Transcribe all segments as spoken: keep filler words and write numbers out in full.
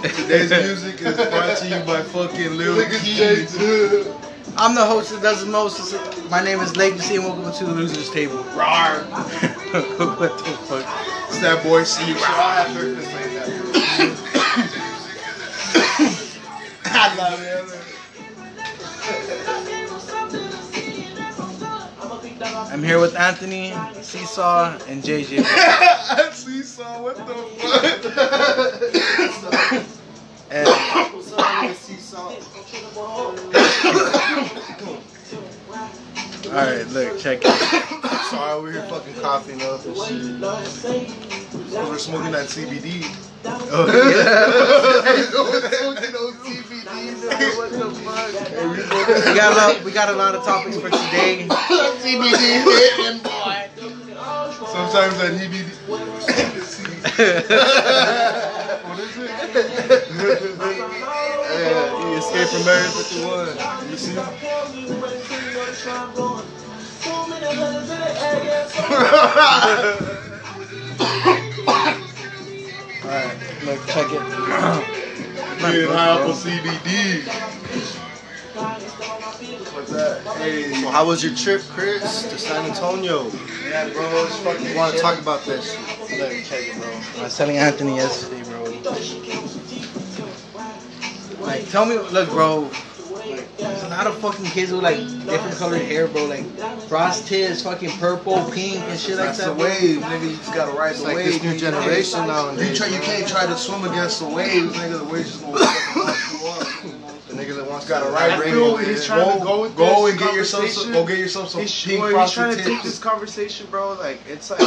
Today's music is brought to you by fucking Lil Key. I'm the host that does the most. My name is Legacy and welcome to the Losers Table. Rawr. What the fuck? It's that boy C. You should all have heard this like that. I love it. I'm here with Anthony, Seesaw, and J J. Seesaw, what the fuck? And What's up, nigga? Seesaw. alright, look, check it. Sorry, we're here fucking coughing up and shit. Because we're smoking that C B D. Oh, Smoking those C B Ds, nigga, what the fuck? yeah. We got a lot, we got a lot of topics for today. C B D hitting, boy. Sometimes that E B D. What is it? Yeah, he escaped from Area fifty-one. You see? Alright, look, check it. Getting high off of C B D. What's that? Hey, so how was your trip, Chris, to San Antonio? Yeah, bro, it's fucking. You want to talk about that shit? Look, check it, bro. I was telling Anthony yesterday, bro. Like, tell me, look, bro. Like, there's a lot of fucking kids with like different colored hair, bro. Like frost tips, fucking purple, pink, and shit like That's that. the wave, nigga. You just gotta ride It's the like wave. this new nigga. generation You nowadays. try, you can't try to swim against the waves, nigga. The waves just gonna fucking wash you up. The nigga that wants Gotta to ride I the feel wave. he's trying to go with Go this and get yourself some. conversation. Go get yourself some He's, pink well, he's frosted trying to take tips. this conversation, bro. Like, it's like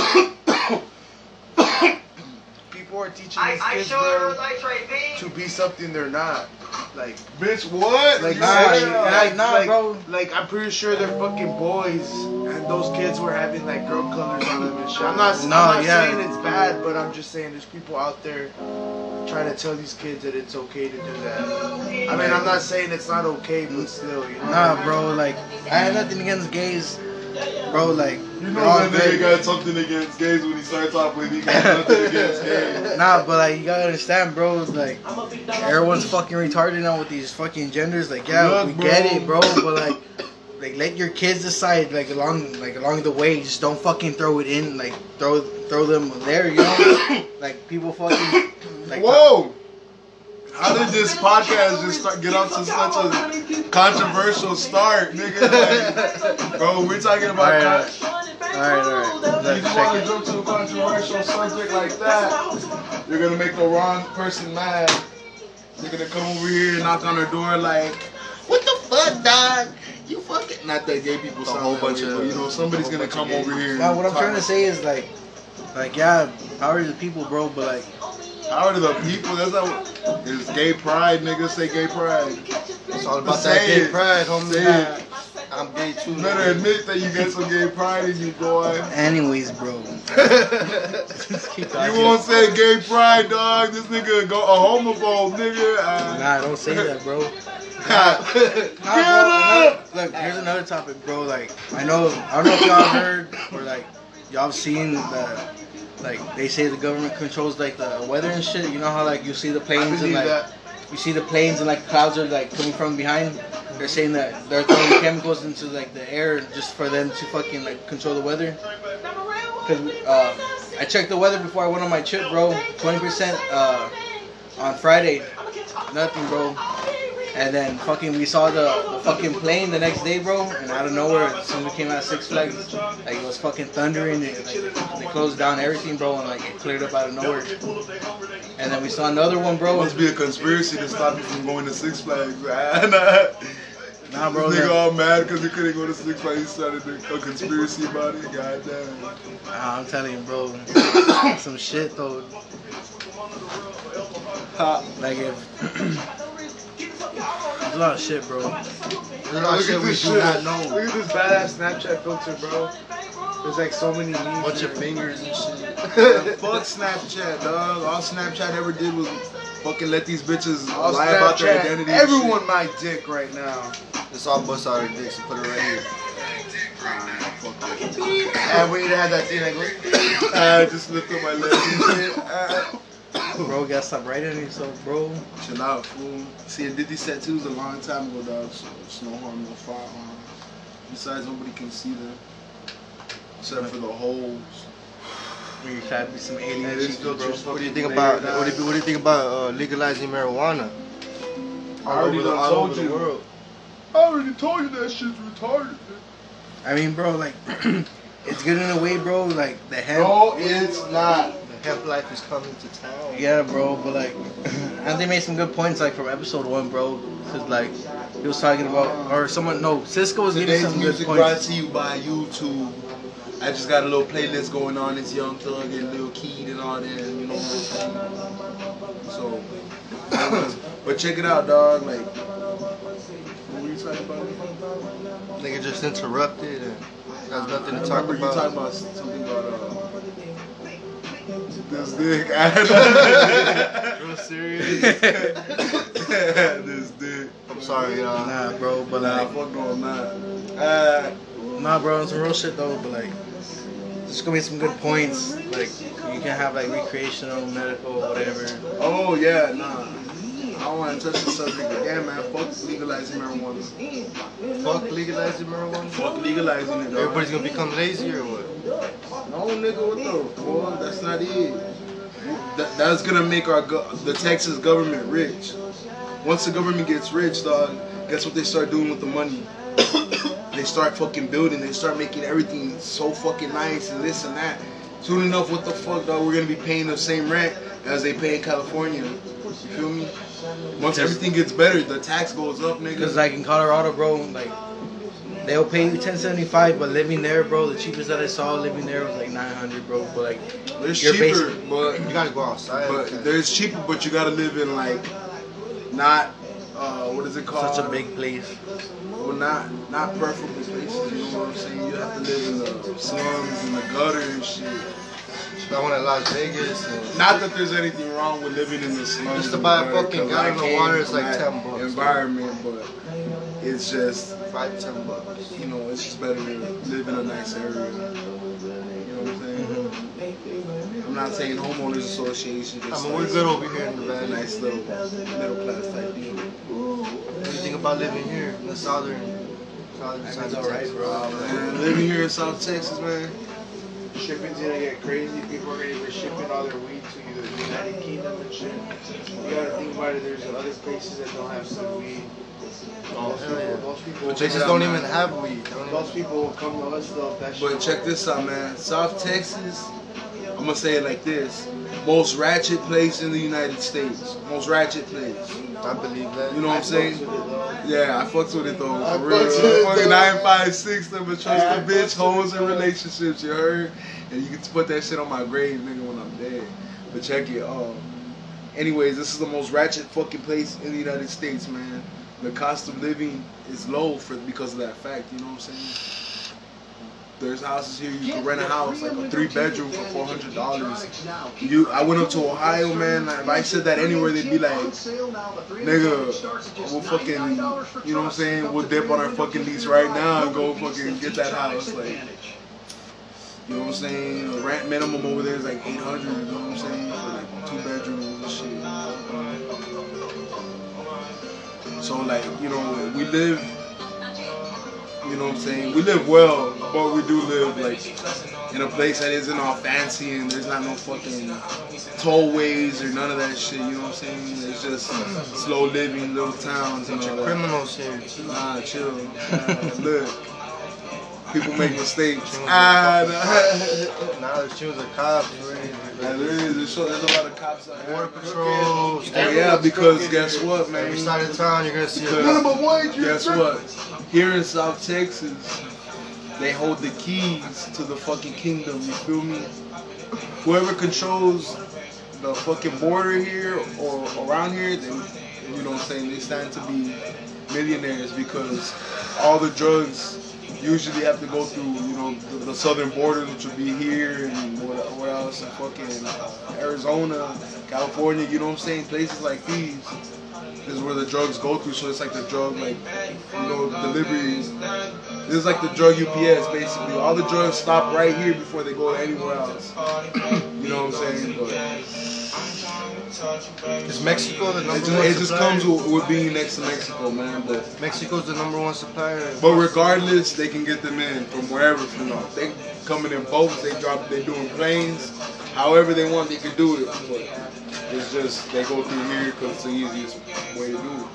people are teaching I, these I kids, show bro, her like right there. to be something they're not. Like, Bitch, what? like, Nah, like, yeah, like, nah, like, bro. like, I'm pretty sure they're fucking boys, and those kids were having like girl colors on them and shit. I'm not, I'm No, not yeah. saying it's bad, but I'm just saying there's people out there trying to tell these kids that it's okay to do that. I mean, I'm not saying it's not okay, but still, you know. Nah, bro. Like, I have nothing against gays, bro. Like, You they're know all that nigga good. got something against gays when he starts off with he got nothing against gays. Nah, but like, you gotta understand, bro. Like, everyone's fucking retarded now with these fucking genders. Like, yeah, Look, we bro. get it, bro. But like, like let your kids decide. Like along, like along the way, just don't fucking throw it in. Like, throw, throw them there. You know, like people fucking. Like, Whoa! How did this podcast just start, get off to such a controversial start, nigga? Like, bro, we're talking about. Alright, con- alright, alright. You Let's just check want to it. jump to a controversial subject like that, you're gonna make the wrong person mad. They're gonna come over here and knock on our door like, "What the fuck, dog? You fucking..." Not that gay people A sound whole that bunch way, of- but, you know, somebody's a gonna whole come bunch of over here. Now, what I'm and trying to talk- say is like, like yeah, power to the people, bro. But like, Power to the people. That's not. It's gay pride, nigga. Say gay pride. It's all about Say that gay it. pride, homie. Say it. I'm gay too. You better admit that you got some gay pride in you, boy. anyways, bro. Let's keep You talking. won't say gay pride, dog. This nigga go a homophobe, nigga. Uh, Nah, don't say that, bro. Nah, Get bro, up! another- look, here's another topic, bro. Like, I know, I don't know if y'all heard or like, y'all seen the, like, they say the government controls like the weather and shit. You know how like you see the I planes and believe like, that. you see the planes and like clouds are like coming from behind. They're saying that they're throwing chemicals into like the air just for them to fucking like control the weather. Cause uh, I checked the weather before I went on my trip, bro. twenty percent uh, on Friday, nothing, bro. And then fucking we saw the, the fucking plane the next day, bro. And out of nowhere, as soon as we came out of Six Flags, like it was fucking thundering. And like they closed down everything, bro, and like it cleared up out of nowhere. And then we saw another one, bro. Must be a conspiracy to stop you from going to Six Flags. nah, Nah, bro. This nigga that- all mad because he couldn't go to Six Flags. He started a, a conspiracy about it. Goddamn. Nah, I'm telling you, bro. Some shit though. Like if there's a lot of shit, bro. There's a lot of Look shit at we this do shit. not know. Look at this badass Snapchat filter, bro. There's like so many memes. Bunch of man. fingers and shit. Fuck Snapchat, dog. All Snapchat ever did was fucking let these bitches All lie about their Snapchat, identity. and everyone shit. my dick right now. Let's all bust out our dicks and put it right here. And we need to have that thing like, I just lift up my leg and shit. Ah. Bro, gotta stop writing yourself, bro. Chill out, fool. See, I did these tattoos a long time ago, dog, so it's no harm, no foul. Besides, nobody can see them. Except for the holes. You gotta be some alien Hey, this shit, bro. filter's What do you fucking think about layered what do you, what do you think about uh, legalizing marijuana? I already over the, done all told over you. the world. I already told you that shit's retarded. I mean, bro, like, it's good in a way, bro. Like, the hemp. No, it's not. The hemp life is coming to town. Yeah, bro, but like, and they made some good points, like, from episode one, bro. Cause, like, he was talking about, or someone, no, Cisco was giving Today's some good music brought points. to you by YouTube. I just got a little playlist going on. It's Young Thug and Lil Keed and all that. You know what I'm saying? So, but check it out, dog. Like, what were you talking about? Nigga just interrupted and has nothing I to talk remember you about. talking about something about uh, this dick. Real serious. This dick. I'm sorry, y'all. Nah, bro, but Nah, like, fuck no, I'm not. Uh, nah, bro, it's some real shit though. But like, there's gonna be some good points. Like, you can have like recreational, medical, whatever. oh yeah, nah. I don't want to touch the subject again, man. Fuck legalizing marijuana. Fuck legalizing marijuana. Fuck legalizing it, dog. Everybody's gonna become lazy or what? No, nigga, what the fuck? That's not it. That, that's gonna make our go- the Texas government rich. Once the government gets rich, dog, guess what they start doing with the money? They start fucking building. They start making everything so fucking nice and this and that. Soon enough, what the fuck, dog? We're gonna be paying the same rent as they pay in California. You feel me? Once everything gets better, the tax goes up, nigga. Cause like in Colorado, bro, like they'll pay you ten seventy five, but living there, bro, the cheapest that I saw living there was like nine hundred, bro. But like, There's you're cheaper, basic- but You gotta go outside. but there's cheaper, but you gotta live in like not uh what is it called? such a big place. Well, not not preferable places. You know what I'm saying? You have to live in the slums and the gutter and shit. I went to Las Vegas. And Not that there's anything wrong with living in the slums. Just to buy a and the gutter, fucking 'cause I gallon of came water is from like that ten bucks. Environment, but it's just five, ten bucks. you know it's just better to live in a nice area. You know what I'm saying? I'm not saying homeowners association. I Just mean, like we're good over here in a Nevada. nice little middle class type deal. What do you think about living here in the southern, southern side It's of alright, Texas? bro. Man, living here in South Texas, man. Shipping's gonna get crazy. People are gonna be shipping all their weed to either the United Kingdom and shit. You gotta think about it. There's other places that don't have good weed. Oh, Those hell people, yeah. those people, They just out, don't man. even have weed. They don't those even- people will come to us though. if That shit. But check this out, man. South Texas, I'm gonna say it like this: most ratchet place in the United States. Most ratchet place. I believe that. You know what I'm saying? Yeah, I fucks with it though. I For real. fucks with it, Fucking though. nine five six, them but trust I the bitch, fucks with hoes it, and though. relationships. You heard? And you can put that shit on my grave, nigga, when I'm dead. But check it. Um. Anyways, this is the most ratchet fucking place in the United States, man. The cost of living is low for because of that fact. You know what I'm saying? There's houses here you can rent a house like a three bedroom for four hundred dollars. You, I went up to Ohio, man. If I said that anywhere, they'd be like, "Nigga, we'll fucking, you know what I'm saying? We'll dip on our fucking lease right now and go fucking get that house." Like, you know what I'm saying? The rent minimum over there is like eight hundred. You know what I'm saying? For like two bedrooms and shit. So like, you know, we live. You know what I'm saying? We live well, but we do live like in a place that isn't all fancy and there's not no fucking tollways or none of that shit. You know what I'm saying? It's just slow living little towns and Bunch all of that. criminals here. Nah, chill. Nah, look, people make mistakes. Ah, nah. Now there's tunes of cops. Yeah, there is. There's, so- there's a lot of cops out Border there. patrol. Oh, yeah, because guess what, man? Every side of town, you're gonna see a Because- cop. Guess what? Here in South Texas, they hold the keys to the fucking kingdom. You feel me? Whoever controls the fucking border here or around here, they, you know what I'm saying, they stand to be millionaires because all the drugs usually have to go through, you know, the, the southern border, which would be here and what, what else, and fucking uh, Arizona, California, you know what I'm saying? Places like these is where the drugs go through, so it's like the drug, like, you know, delivery. This is like the drug U P S, basically. All the drugs stop right here before they go anywhere else. You know what I'm saying? But Is Mexico the It number just, one it just supplier? comes with, with being next to Mexico, man. But Mexico's the number one supplier. but regardless, they can get them in from wherever. From know, they coming in boats, they drop, they doing planes. However they want, they can do it. But it's just they go through here because it's the easiest way to do it.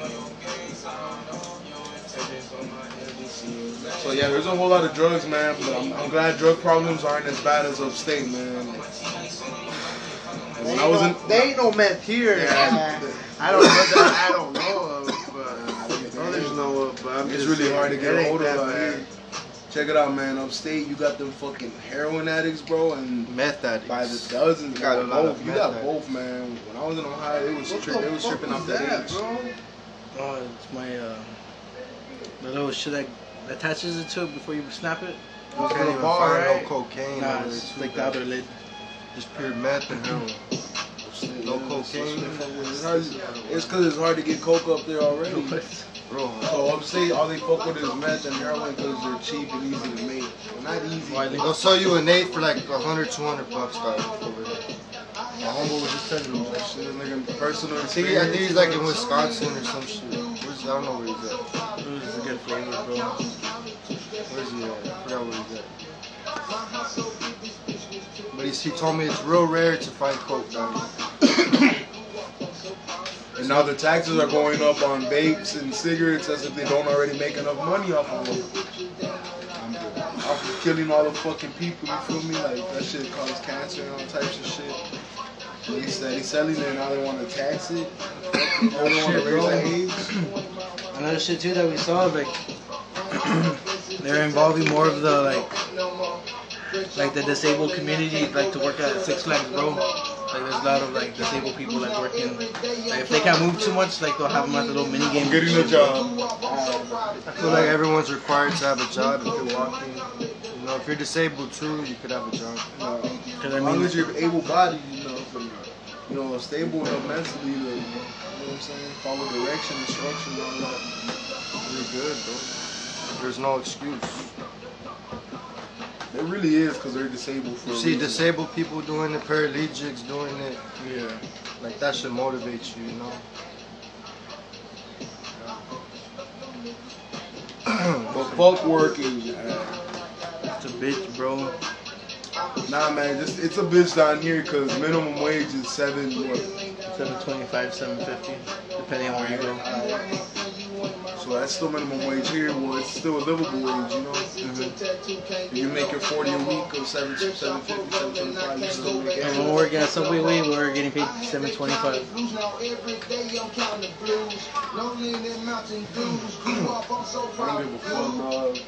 So yeah, there's a whole lot of drugs, man. But I'm, I'm glad drug problems aren't as bad as upstate, man. And when I was in, They ain't no meth here. Yeah. I don't know that I don't know of, but others know of. But I'm it's just really saying, hard to it get a ain't hold of that out here. bad. Check it out, man. Upstate, you got them fucking heroin addicts, bro, and Meth addicts. by the dozens. You Got got a lot both. of You meth got addicts. both, man. When I was in Ohio, it was What tri- the it was fuck tripping off was that that, age. bro? Oh, it's my uh, the little shit that attaches it to it before you snap it. You Oh, can't the even bar, find right? no cocaine. Nah, over it's there, like too, the outer lid. Just pure meth and heroin. No cocaine. It's hard- It's because it's hard to get coke up there already. Bro, So upstate, all they fuck with is meth and heroin because they're cheap and easy to make. Well, not easy. Why they- they'll sell you an eighth for like a hundred, two hundred bucks, dog, over there. My homeboy was just telling me. That shit is like a personal I think, I think he's experience. like in Wisconsin or some shit. Where's, I don't know where he's at. It was a good flavor, bro. Where's he at? I forgot where he's at. But he's, he told me it's real rare to find coke down here. And now the taxes are going up on vapes and cigarettes as if they don't already make enough money off of them. Off of killing all the fucking people, you feel me? Like, that shit causes cancer and all types of shit. They steady selling it, now they want to tax it. Now they want to raise the age. Another shit too that we saw, like they're involving more of the like like the disabled community, like to work at Six Flags, bro. Like there's a lot of like disabled people like working. Like if they can't move too much, like they'll have them at the little mini game. Getting a job. I feel like everyone's required to have a job if you're walking. You know, if you're disabled too, you could have a job. Uh, Cause I as long mean, as you're able-bodied, you know, from, you know, stable enough mentally to, you know what I'm saying, follow direction, instruction, and all that. You're good, bro. There's no excuse. It really is because they're disabled for You a see reason. disabled people doing it, paralegics doing it. Yeah. Like that should motivate you, you know. But fuck working. man. it's a bitch, bro. Nah, man, just it's a bitch down here because minimum wage is seven. What? Seven twenty-five, seven fifty, depending on where you go. So that's still minimum wage here. Well, it's still a livable wage, you know. If you make your forty a week of seven, seven fifty, seven twenty-five, you still make And it. when we're working at Subway Way, we were getting paid seven twenty-five. I don't give a fuck, dog.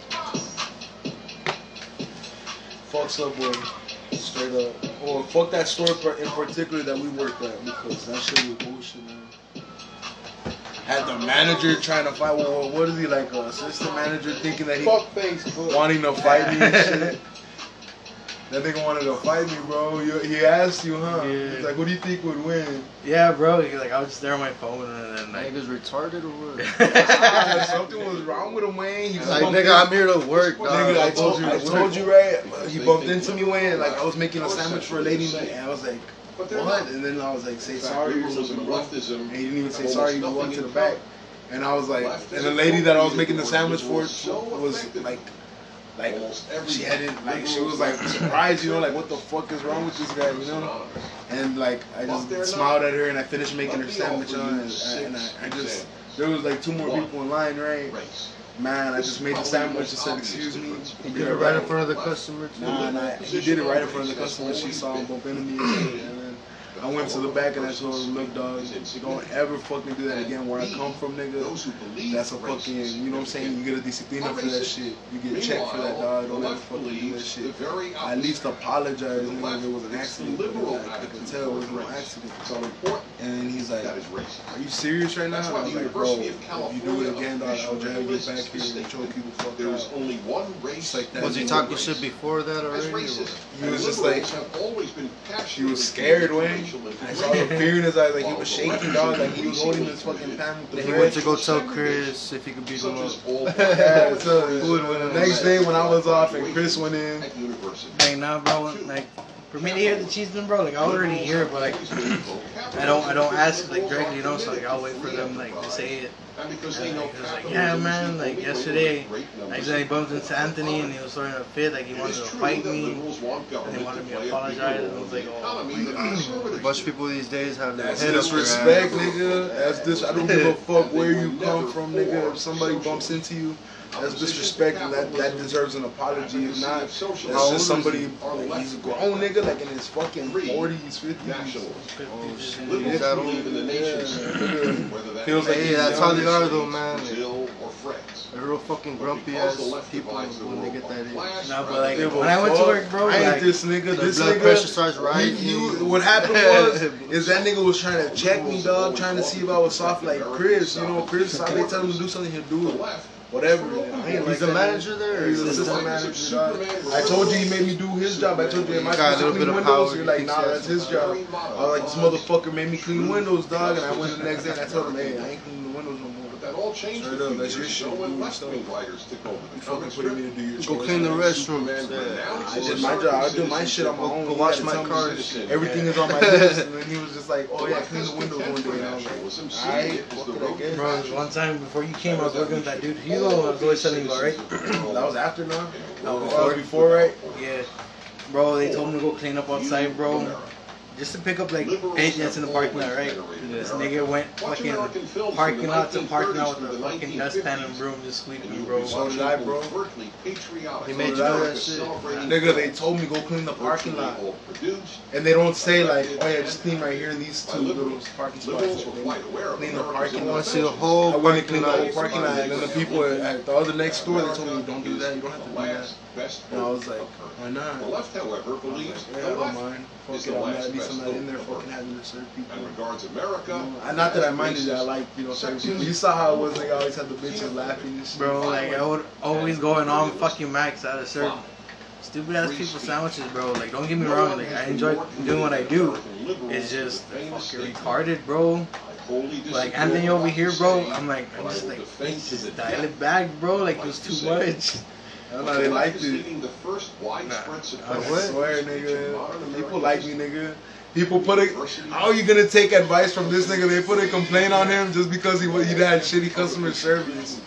Fuck Subway. Straight up. Or fuck that store per- in particular that we worked at because that shit was bullshit, man. Had the manager trying to fight. Well, what is he like, a assistant manager thinking that he Fuck Facebook. wanting to fight me and shit? That nigga wanted to fight me, bro. You, he asked you, huh? Yeah. He's like, who do you think would win? Yeah, bro. Like I was just there on my phone, and then like, Niggas retarded or what? Ah, something was wrong with him, Wayne. He just Like, bumped nigga, in- I'm here to work, dog. Nigga, I I'm told, here I to told work. you, right? He bumped into me, Wayne, and like I was making a sandwich for a lady, and I was like, what? And then I was like, say sorry or something, bro. And he didn't even say sorry, he walked to the back. And I was like, and the lady that I was making the sandwich for was like, like, she hadn't, like, she was like surprised, you know, like, what the fuck is wrong with this guy, you know? And like, I just smiled at her and I finished making her sandwich on, and, and I, I just, there was like two more people in line, right? Man, I just made the sandwich and said, excuse me. He did it right in front of the customer, too. Nah, nah, he did it right in front of the customer. She saw him bump into me and shit, and then I went to the back and I told him, look, dog, don't ever fucking do that again. Where I come from, nigga, that's a fucking, you know what I'm saying? You get a disciplina for that shit. You get checked for that, dog. Don't ever fucking do that shit. At least apologize, nigga, if it was an accident. But like, I could tell it was no accident. And he's like, are you serious right now? And I was like, bro, if you do it again, dog, I'll drag you back here and choke you the fuck out. Just like that. Was he talking shit before that already? Or what? He was just like, he was scared, Wayne. I saw the fear in his eyes, like he was shaking, dog, like he was holding his fucking pan with the Then he bread. went to go tell Chris if he could beat him up. Yeah, so Who would win in the next the day when I was off and Chris went in, like nah, bro. Like for me to hear the Cheeseman, bro, like I already hear it, but like I don't, I don't ask like directly, you know. So like I'll wait for them like to say it. And like, it was like, yeah, man, like yesterday, I accidentally bumped into Anthony and he was throwing a fit, like he wanted to fight me, and he wanted me to apologize, and I was like, oh my god. A bunch of people these days have their That's head up their disrespect, ass. nigga. That's dis. I don't give a fuck where you come from, nigga. If somebody bumps into you, that's disrespect, and that, that deserves an apology. If not, that's just somebody. Like, he's a grown nigga, like in his fucking forties, fifties. Oh shit, is that old? Yeah. Feels like Hey, he's that's young how they and are shit. though, man. They're real fucking grumpy ass people when they get that age. No, but like Give a when I went to fuck. work, bro, I ain't like, this nigga. The This blood nigga. pressure starts He, rising. he, what happened was, is that nigga was trying to check me, dog, trying to see if I was soft like Chris. You know, Chris, I may tell him to do something, he'll do it. Whatever. I ain't like He's the that manager nigga. there. He's the assistant manager, dog. I told you he made me do his job. I told you, am I He got a supposed to little clean bit of windows? power. You're like, He nah, thinks that's he has his job. I was like, this motherfucker made me clean windows, dog. And I went the next day and I told him, hey, I ain't cleaning the windows no more. That all changed Straight a up, few that's your years shit. ago when Do left yourself. wing gliders took over the You fucking putting me to do your Go chores. clean the restrooms. I did my job. I do my shit on my own. Go He wash had to my tell me cars. everything is on my list. And then he was just like, oh yeah, clean the windows one day. And I was like, alright, what could I get? bro, one time before you came, I was working with that dude Hugo. I was always telling you about, right? That was after now? No, That before. was before, right? Yeah, bro, they told me to go clean up outside, bro. Just to pick up like paintings in the parking lot, right? This nigga went fucking parking lot to parking lot with a fucking dustpan and broom just sweeping, bro. So did I, bro. He made you So do did I. that shit. Nigga, they told me go clean the parking lot. And they don't say like, oh yeah, just clean right here in these two little parking spots. They clean the I parking want lot. to see the I whole went and parking cleaned the whole lot. parking lot, and then the people at the other next door, they told me, don't do that, you don't have to do that. And I was like, why not? The left, however, believes Yeah, I the don't left mind. is Fuck the it, I'm last at least best I'm not in there vote. fucking having to serve people. And regards America, Uh, Not that I minded it, I like, you know, serving people. You saw how it was, like, I always had the bitches laughing and shit. Bro, like I would always go and on fucking Max out of serve stupid ass people sandwiches, bro. Like don't get me wrong, like I enjoy doing what I do. It's just fucking retarded, bro. Like Anthony over here, bro. I'm like, I'm just like, please just dial it back, bro. Like it was too much. I don't know, they liked it. the first widespread I supremacy. swear, nigga. People like me, nigga. People put a. How are you gonna take advice from this nigga? They put a complaint on him just because he wa- he had shitty customer service.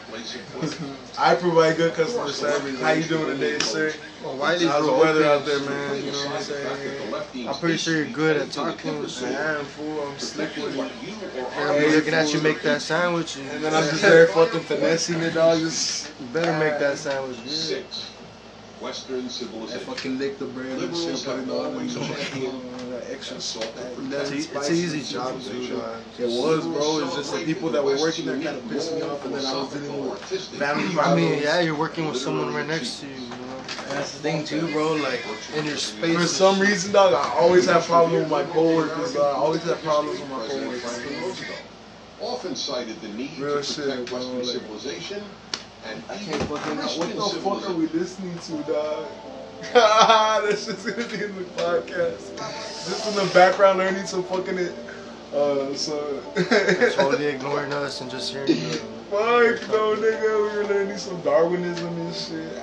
I provide good customer service. How you doing today, sir? Well, Wiley's How's the real weather open. out there, man? You know what I'm saying? I'm pretty sure you're good at talking. I am, fool. I'm slick with it. I'll be looking at you make that sandwich. And, And then I'm just there fucking finessing it, dog. Just You better make that sandwich good. Six. Western I civilization. fucking lick the bread and shit, put it on and that extra salt. It's, a, it's an easy job too, dog. It was, bro. It's just the people that were working there kind of pissed me off, and then I was dealing with family I problems. mean, yeah, you're working with someone right next to you, you know, And that's the thing too, bro. Like in your space. For some reason, dog, I always have problems with my coworkers. Dog. I always have problems with my coworkers. Often cited the need Real to shit, protect bro, Western like- civilization and I even can't fucking. What Christian the fuck are civilization. we listening to, dog? That's just gonna be in the podcast. Just in the background, learning some fucking. Uh, so. Totally ignoring us and just hearing you. Fuck no, nigga. We were learning some Darwinism and shit.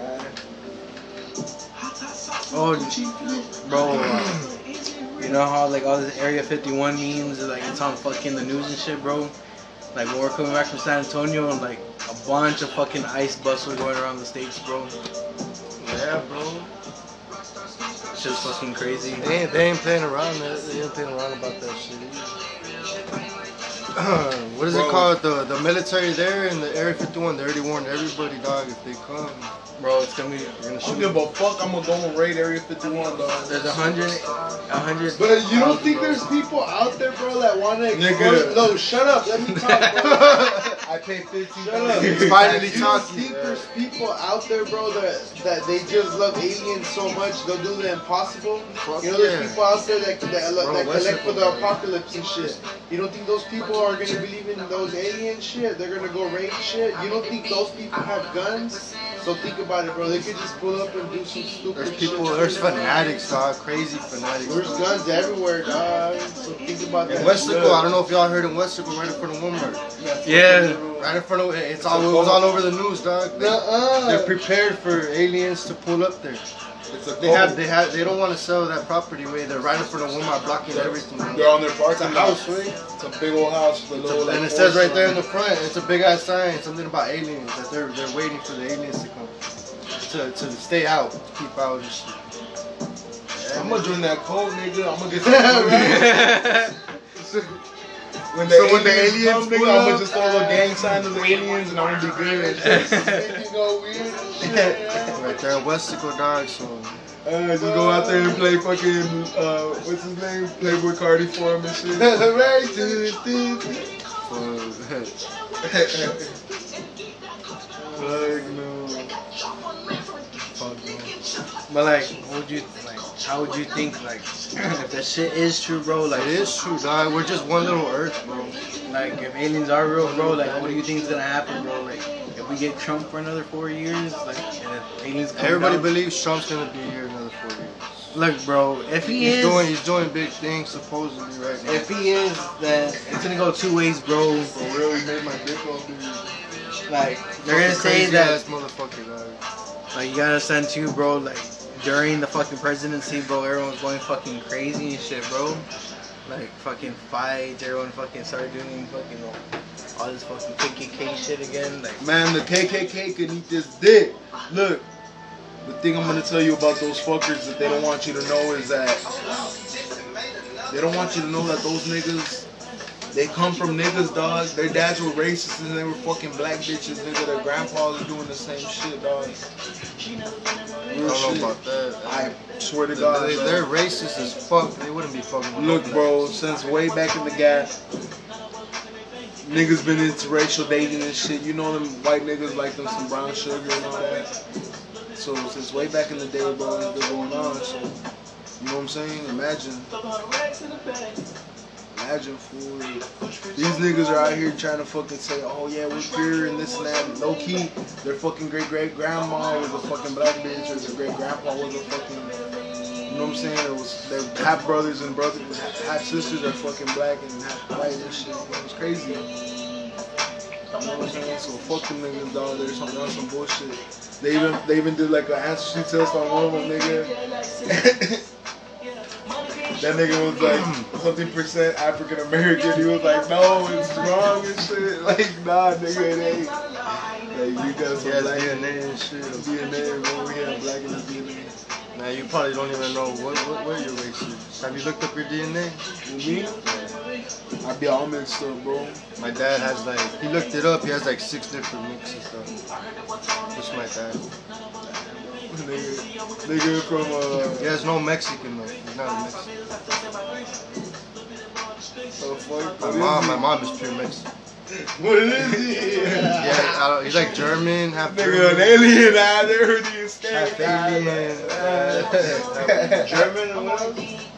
oh, bro. Uh, you know how like all this Area fifty-one memes, like it's on fucking the news and shit, bro. Like when we're coming back from San Antonio and like a bunch of fucking ice busts were going around the states, bro. Yeah, bro. It's just fucking crazy. They ain't, they ain't playing around. That, they ain't playing around about that shit. What is Bro. it called? The the military there in the Area fifty-one. They already warned everybody, dog. If they come, Bro, it's gonna be. you're gonna I don't shoot. give a fuck. I'm gonna go and raid Area fifty-one, dog. There's a hundred, a hundred. But you don't think there's people out there, bro, that want to Nigga. No, shut up. Let me talk, bro. I paid fifteen. Shut up. He's finally You don't talking. think there's people out there, bro, that that they just love aliens so much they'll do the impossible? Fuck You know, there's yeah. people out there that that, that Bro, collect Western for the people, apocalypse and shit. You don't think those people are gonna believe in those alien shit? They're gonna go raid shit. You don't think those people have guns? So think about it, bro. They could just pull up and do some stupid There's shit. people. There's fanatics, dog. Crazy fanatics. There's dog. guns everywhere, dog. So think about In that. Westico, I don't know if y'all heard in Westico, right in front of Walmart. Yeah. Right in front of it's all it was all over the news, dog. They, Nuh-uh. they're prepared for aliens to pull up there. It's a They have, code. they have, they don't want to sell that property way. They're right in front of Walmart, blocking everything. They're on their It's a parking lot. house, right? It's a big old house with a little, like, And it says right there in porch the front, it's a big ass sign, something about aliens. That they're they're waiting for the aliens to come, to to stay out, to keep out and shit. on. I'm gonna join that code, nigga. I'm gonna get some When the So when the aliens, aliens come, nigga, pull I'm gonna up- just throw a gang sign to the aliens and I'm gonna be good. Making all weird and shit. Right there in Westico, dog. So Uh, just go out there and play fucking, uh, what's his name? Playboy Cardi for him and shit. Right, Like, no. Fuck, bro. But like, what would you like? How would you think like if that shit is true, bro? Like, it is true, dog. We're just one little Earth, bro. like if aliens are real, bro. Like, what do you think is gonna happen, bro? Like, if we get Trump for another four years, like, and if aliens come Everybody down, believes Trump's gonna be here another four years. look, bro. If he He's is, doing he's doing big things supposedly right now. if he is, then it's gonna go two ways, bro. For real, he made my dick all big. Like, they're gonna Fucking say crazy that. ass motherfucker, dog. Like, you gotta understand too, bro. Like, during the fucking presidency, bro, everyone's going fucking crazy and shit, bro. Like, fucking fights, everyone fucking started doing fucking all, all this fucking K K K shit again. Like, Man, the K K K can eat this dick. Look, the thing I'm gonna tell you about those fuckers that they don't want you to know is that they don't want you to know that those niggas, they come from niggas, dog. Their dads were racist and they were fucking black bitches, nigga. Their grandpas are doing the same shit, dog. I Real don't shit. know about that. I swear to They- God, they, dog. they're racist as fuck. They wouldn't be fucking with Look, nobody. bro, since way back in the gap, niggas been into racial dating and shit. You know them white niggas like them some brown sugar and all that. So since way back in the day, bro, it's been going on. So you know what I'm saying? Imagine, imagine, fool. These niggas are out here trying to fucking say, oh yeah, we're pure and this and that. Low key, their fucking great great grandma was a fucking black bitch, or their great grandpa was a fucking. You know what I'm saying? It was their half brothers and brothers, half sisters are fucking black and half white and shit. It was crazy. You know what I'm saying? So fuck them niggas, dog. They're some, on some bullshit. They even they even did like an ancestry test on one of them, nigga. That nigga was like something percent African American. He was like, no, it's wrong and shit. Like, nah, nigga, it ain't. Like, you got some Yeah, black D N A and shit. D N A, bro. We have black in the D N A. Now you probably don't even know what what, what your race is. Have you looked up your D N A? Me? I be all mixed up, bro. My dad has like he looked it up. He has like six different mixes stuff. Just my dad. Nigga, nigga from uh. He has no Mexican though. He's not a Mexican. Oh, fuck. My What mom, is my he? mom is pure Mexican. What is he? Yeah, I don't, he's like German, half Nigga, an German, alien. I never heard you escape. half alien. uh, German and what else?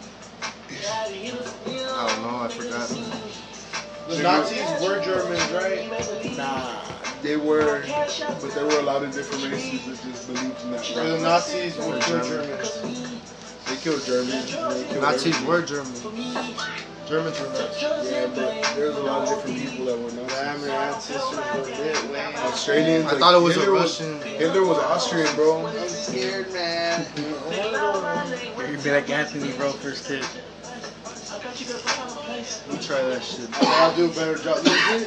I don't know. I forgot. The Nazis were Germans, right? Nah, they were, but there were a lot of different races that just believed in that. Or the Nazis were They're still German. Germans. They killed Germans. They killed Nazis everything. were German. Germans were Nazis. Yeah, but there's a lot of different people that were Damn, Nazis. your ancestors were lit, man. Australians. I like, thought it was a Hitler Russian. Hitler was Austrian, bro. I'm scared, man. you'd be like Anthony, bro, first kid. Let me try that shit. I'll do a better job. Does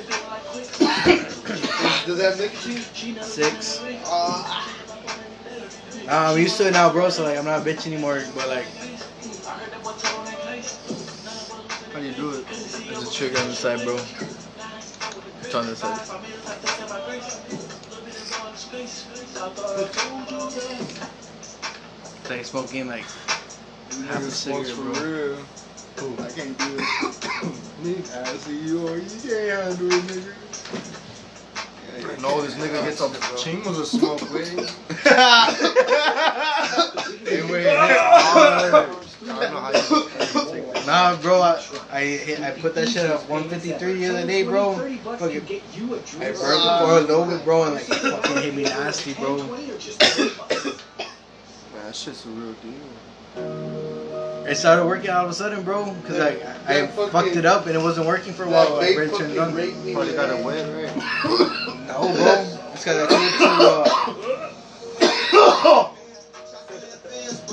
it have nicotine? Six. Uh, I'm used to it now, bro. So like, I'm not a bitch anymore. But like, How do you do it? there's a trigger on the side, bro. It's on the side. It's like smoking like half a Nigga smokes cigarette, for bro. real. I can't do it. Me, I see you or you can't handle it, nigga. No, this nigga gets up chingos of smoke, way. Hey, wait, I don't know how you take that. Nah, bro, I I, hit, I put that shit at one fifty-three the other day, bro. Fucking, I burnt the oil over, bro, and like fucking hit me nasty, bro. Man, that shit's a real deal. It started working all of a sudden, bro, because like I, I That fucking- fucked it up and it wasn't working for a while. that I big ready to turn fucking it on. raped me Probably with got that. it wet, right? No, bro, it's because I told it to uh,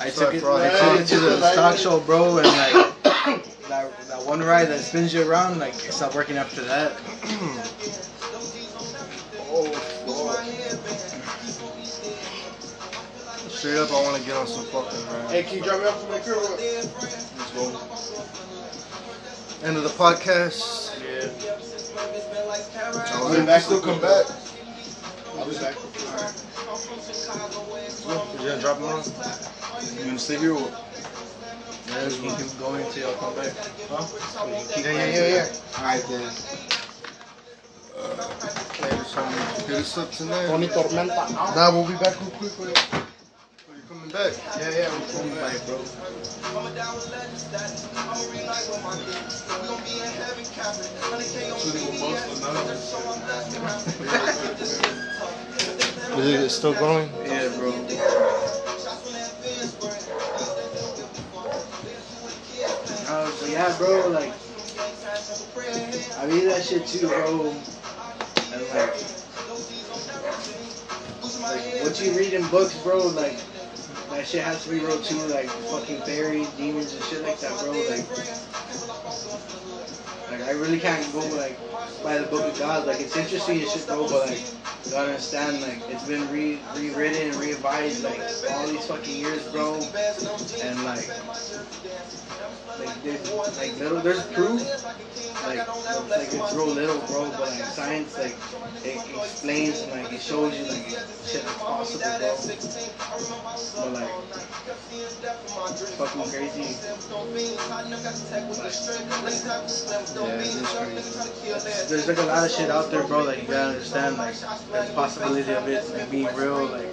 I Sorry took it, for all the I took it comments. to the stock show, bro, and like that, that one ride that spins you around, like it stopped working after that. Straight up, I want to get on some fucking rap. Hey, can you drop me off for my crew? Let's go. End of the podcast. Yeah. I'll be back. Still come back. I'll be back. You gonna drop them off? You gonna stay here? Or Yeah, you can keep going until y'all come back. Huh? yeah, yeah, yeah, yeah. Alright then. Later, something. Hit us up tonight. Tony Tormenta. Nah, we'll be back real quick with it. Oh, you coming back? Yeah, yeah, we're coming back. Bye, bro. Is it still going? Yeah, bro. Uh, but yeah, bro, like, I read that shit too, bro. And like, like, what you read in books, bro, like, that shit has to be real too, like, fucking fairies, demons, and shit like that, bro. Like, like I really can't go, like, by the book of God. Like, it's interesting and shit, bro, but, like, you gotta understand, like, it's been re rewritten and revised, like, all these fucking years, bro. And, like, like, there's, like, little, there's proof, like, like, it's real little, bro, but, like, science, like, it explains and, like, it shows you, like, shit that's possible, bro. But, like, it's fucking crazy. Yeah, it is crazy. There's, like, a lot of shit out there, bro, that you gotta understand, like, the possibility of it like, being real, like,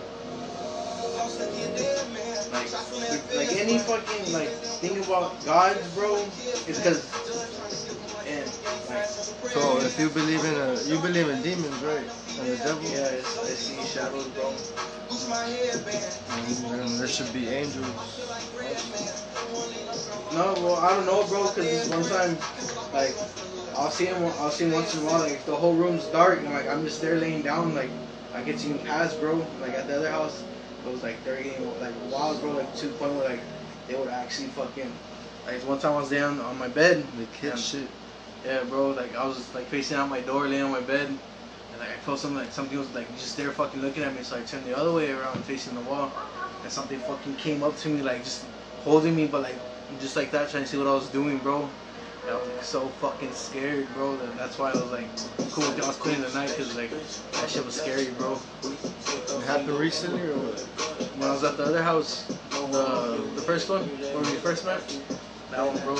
like, like any fucking, like, thing about God, bro, is because, and, like, So if you believe in a, you believe in demons, right? And the devil. yeah, it's, I see shadows, bro. And then there should be angels. No, well, I don't know, bro, because this one time, like, I'll see him, I'll see him once in a while, like, if the whole room's dark, and, like, I'm just there laying down, like, I can see him pass, bro, like, at the other house, it was, like, they're getting, like, wild, bro, like, to the point where, like, they would actually fucking, like, one time I was down on my bed, The kid and- shit. yeah, bro, like, I was, like, facing out my door, laying on my bed, and, like, I felt something, like, something was, like, just there fucking looking at me, so I turned the other way around, facing the wall, and something fucking came up to me, like, just holding me, but, like, just like that, trying to see what I was doing, bro. And I was, like, so fucking scared, bro, that that's why I was, like, cool with y'all spending the night, because, like, that shit was scary, bro. It happened recently or what? When I was at the other house, the, the first one, when we first met, that one, bro.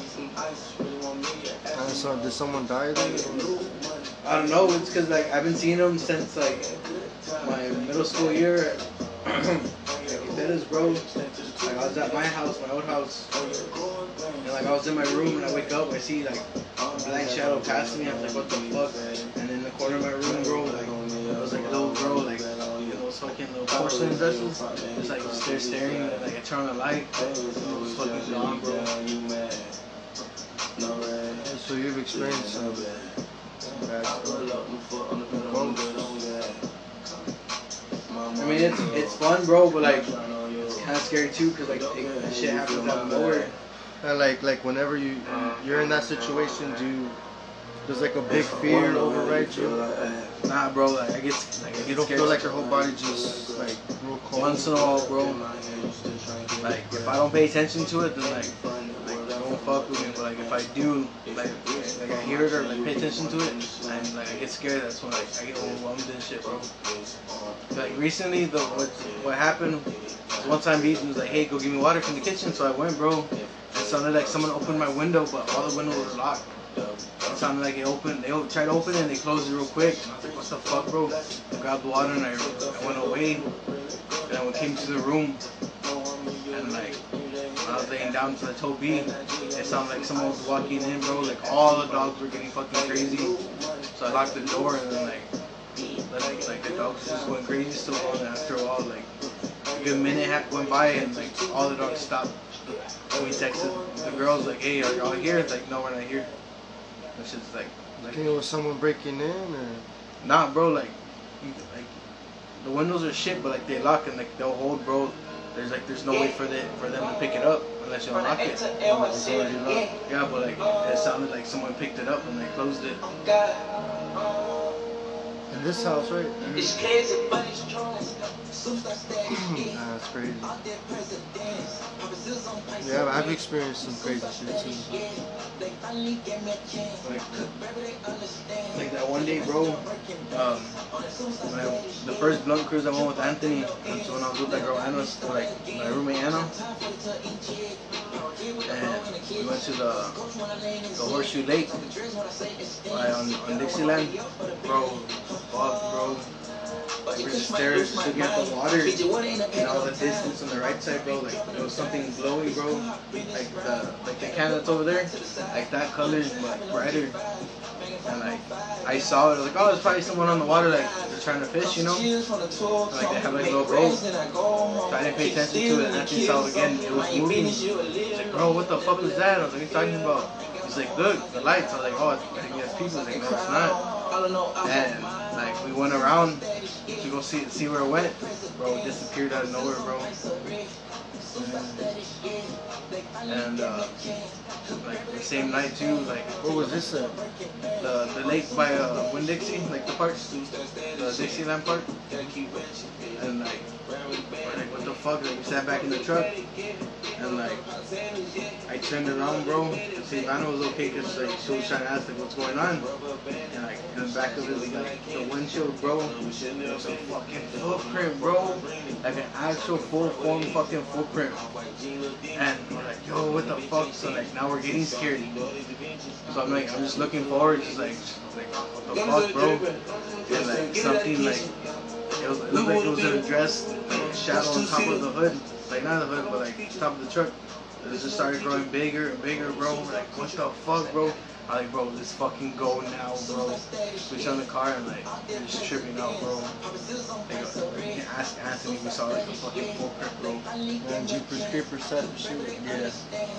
And so did someone die there? I don't know, it's because, like, I've been seeing them since, like, my middle school year. Like, that is, bro. Like, I was at my house, my old house, and, like, I was in my room, and I wake up, I see, like, a blank shadow passing me. I was like, what the fuck? And in the corner of my room, bro, like, it was, like, a little girl, like, you know, those fucking little porcelain vessels, just, like, just there staring, and, like, I turn on the light, it was fucking gone, bro. So you've experienced some bad stuff. I mean, it's it's fun, bro, but, like, it's kind of scary, too, because, like, it, that shit happens out of nowhere. And like like whenever you you're in that situation, do you, does like a big fear override you? Nah, bro, like, I get, like, I You get don't scared. feel like your whole body just like real cold? Once in a while, bro. Like, if I don't pay attention to it, then, like, like it won't fuck with me. But, like, if I do, like, like I hear it or, like, pay attention to it, and, like, I get scared, that's when, like, I get overwhelmed and shit, bro. Like, recently, the what, what happened was one time Ethan was like, hey, go get me water from the kitchen. So I went, bro. It sounded like someone opened my window, but all the windows were locked. It sounded like it opened, they tried to open it and they closed it real quick. And I was like, what the fuck, bro? I grabbed the water and I, I went away. And I came to the room. And, like, when I was laying down to the toe B, it sounded like someone was walking in, bro. Like, all the dogs were getting fucking crazy. So I locked the door and then, like, like, like the dogs just going crazy still. And after a while, like, a good minute half went by and, like, all the dogs stopped. And we texted the girls, like, hey, are y'all here? It's like, no, we're not here. And shit's like, You like, think it was someone breaking in or? nah, bro, like, you, like, the windows are shit, but, like, they lock and, like, they'll hold, bro. there's like there's no way for the for them to pick it up unless you unlock it. It's already locked. Yeah, but like it sounded like someone picked it up and they closed it. In this house, right? It's crazy, but it's true. Nah, that's crazy. Yeah, but I've experienced some crazy shit too. Like, like that one day, bro. Um, when I, the first blunt cruise I went with Anthony, was when I was with that girl Anna, like my roommate Anna, and we went to the the Horseshoe Lake, right, on on Dixieland, bro. Fuck, bro. We were just there looking at the water and all the distance on the right side, bro. Like there was something glowing, bro. Like the like the can that's over there, like that color, but brighter. And like I saw it, I was like, oh, there's probably someone on the water, like they're trying to fish, you know. And, like they have like a little boat. So I didn't pay attention to it. And Anthony saw it again. It was moving. He's like, bro, what the fuck was that? I was like, what are you talking about? He's like, look, the lights. I was like, oh, I think it's people. He's like, no, it's not. And like we went around to go see see where it went, bro. It disappeared out of nowhere, bro. And uh, like the same night too, like What was this at? the the lake by uh, Winn-Dixie, like the park, the Dixieland park. And like, we're like, what the fuck? Like we sat back in the truck, and like I turned around, bro, to see if Anna was okay, cause like she was trying to ask like what's going on. And like in the back of it, like the windshield, bro, there was a fucking footprint, bro, like an actual full form fucking footprint. And we're like, yo, what the fuck? So like now we're getting scared. So I'm like, I'm just looking forward, just like, like what the fuck, bro? And like something like, it, was, it looked like it was a dress, like, shadow on top of the hood, like not the hood, but like top of the truck. It just started growing bigger and bigger, bro. We're like, what the fuck, bro? I'm like, bro, let's fucking go now, bro. We jump in the car and like, we're just tripping out, bro. Like, you can ask Anthony, we saw like a fucking footprint, bro. Man, Jeepers Creepers type of shit. Yeah.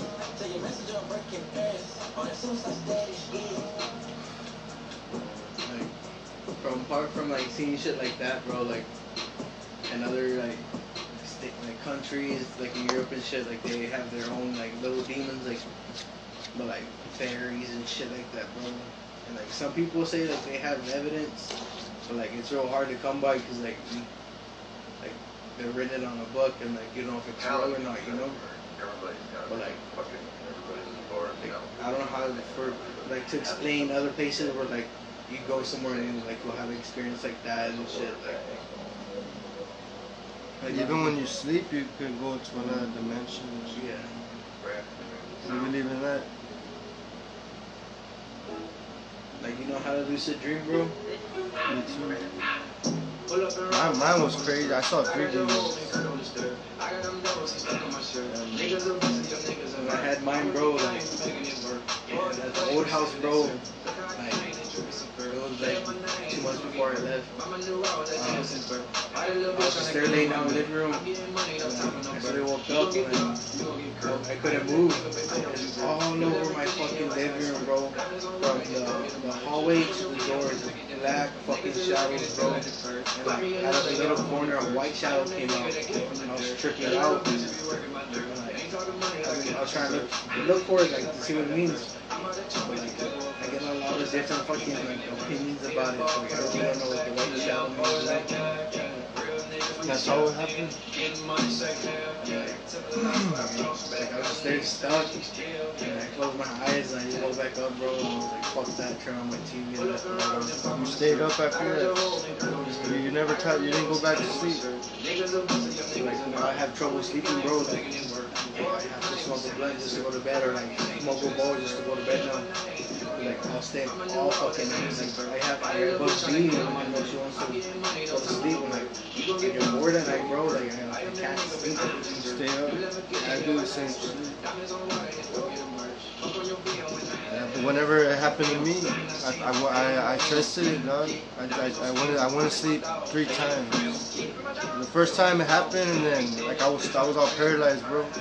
Like, from apart from like seeing shit like that, bro, like, and other like, sta- like countries, like in Europe and shit, like they have their own like little demons, like, but like fairies and shit like that, bro. And like some people say that they have evidence, but like it's real hard to come by because like, you- like they're written on a book and like you don't know if it's real or not, you know. But like, like I don't know how to, for like to explain other places where like you go somewhere and like you'll have an experience like that and shit. Like, like Even when you sleep, you could go to another dimension. yeah. Do you believe in that? Like you know how to lucid dream, bro? Me too. Mine, mine was crazy. I saw three demons. When I had mine, bro, like at the old house, bro, like it was like two months before I left. Um, I was just there laying down in the living room. And I suddenly woke up and I couldn't move. And all over my fucking living room, bro, from the, the hallway to the doors, black fucking shadows, bro. And like out of the little corner, a white shadow came out, and I was tripping out. And, like, I, mean, I was trying to look, look for it, like to see what it means. But like, I get a lot of different fucking like opinions about it. So like, I really don't know what the white shadow means. Like, That's how it happened. like I was just there stuck, and I closed my eyes and I just woke back up, bro. And I was like, fuck that, turn on my T V and left it on. You stayed up after that. You, you never tried. You didn't go back to sleep. Like when I have trouble sleeping, bro, like I have to smoke a blunt just to go to bed, or like smoke a bowl just to go to bed now. Like I'll stay up all fucking night. Like I have I have Bugs B, and you know she wants to go to sleep, and like when you're bored at night, bro, like I, I can't sleep. Stay up. I do the same shit. Yeah, but whenever it happened to me, I, I, I, I tested it, dog. I, I, I went I went to sleep three times. The first time it happened, and then like I was I was all paralyzed, bro.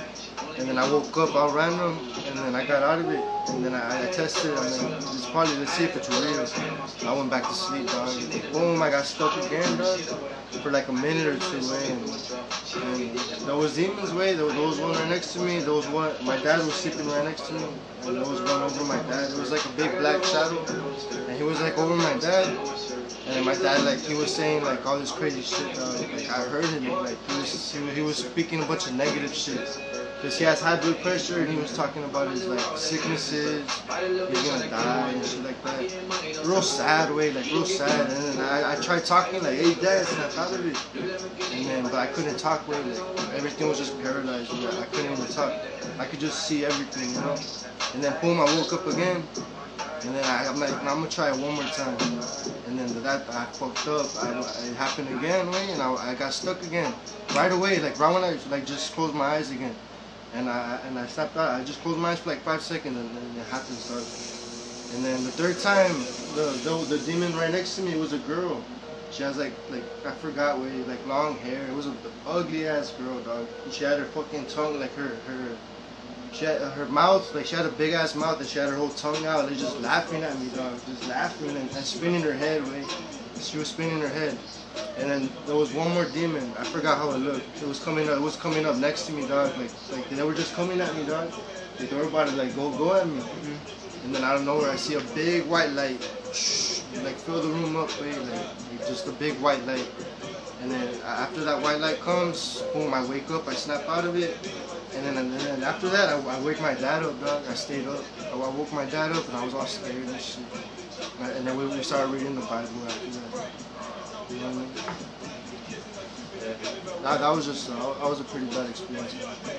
And then I woke up all random, and then I got out of it, and then I, I tested, and then it's probably, let's see if it's real. I went back to sleep, dog. Boom, I got stuck again, dog, for like a minute or two, way. And, and those demons, way, there was one right next to me, there was one, my dad was sleeping right next to me, and there was one over my dad. It was like a big black shadow, and he was like over my dad. And then my dad, like, he was saying, like, all this crazy shit, dog. Like, I heard him, like, he was, he was, he was speaking a bunch of negative shit. Because he has high blood pressure, and he was talking about his, like, sicknesses, he's gonna die, and shit like that. Real sad way, like, real sad. And then I, I tried talking, like, hey, Dad, snap out of it. And then, but I couldn't talk, way, like, everything was just paralyzed, like, I couldn't even talk. I could just see everything, you know? And then, boom, I woke up again. And then I, I'm like, nah, I'm gonna try it one more time. And then that I fucked up. I, it happened again, way, and I, I got stuck again. Right away, like right when I like just closed my eyes again, and I and I stepped out. I just closed my eyes for like five seconds, and then it happened started. And then the third time, the, the the demon right next to me was a girl. She has like like I forgot way like long hair. It was an ugly ass girl, dog. And she had her fucking tongue like her her. She had her mouth, like she had a big ass mouth, and she had her whole tongue out. They're just laughing at me, dog. Just laughing and, and spinning her head, way. She was spinning her head. And then there was one more demon. I forgot how it looked. It was coming up. It was coming up next to me, dog. Like, like they were just coming at me, dog. Like they were about to like go, go at me. Mm-hmm. And then out of nowhere, I see a big white light, like fill the room up, way. Like, like just a big white light. And then after that white light comes, boom, I wake up. I snap out of it. And then, and then after that, I, I wake my dad up, dog. I stayed up. I, I woke my dad up, and I was all scared and shit. And then we, we started reading the Bible after that. You know what I mean? Yeah. That, that was just, uh, that was a pretty bad experience.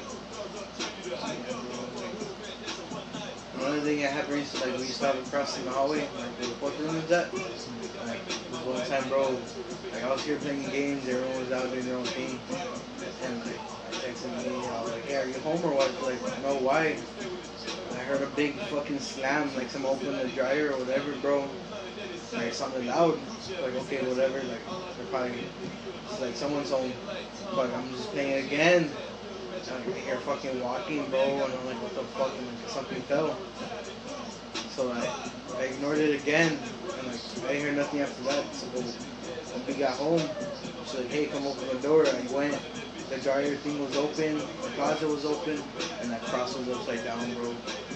The only thing I had recently, like, we used to have it crossing the hallway, like, the fourth room is that. Like, this one time, bro, like, I was here playing games, everyone was out doing their own thing. And, like, texting me, I was like, hey, are you home or what? Like, no, why? I heard a big fucking slam, like someone opened the dryer or whatever, bro. Like, something loud. Like, okay, whatever. Like, they're probably, it's like someone's home. But I'm just playing again. And I hear fucking walking, bro, and I'm like, what the fuck? And like, something fell. So like, I ignored it again. And like, I didn't hear nothing after that. So when we got home, she's like, hey, come open the door. I went. The dryer thing was open, the closet was open, and that cross was upside down, bro.